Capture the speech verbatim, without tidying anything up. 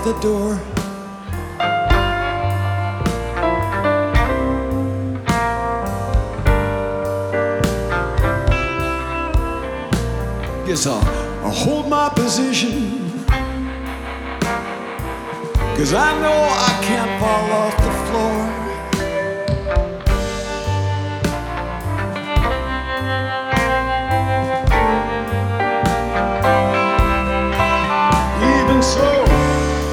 the door. Guess I'll, I'll hold my position, 'cause I know I can't follow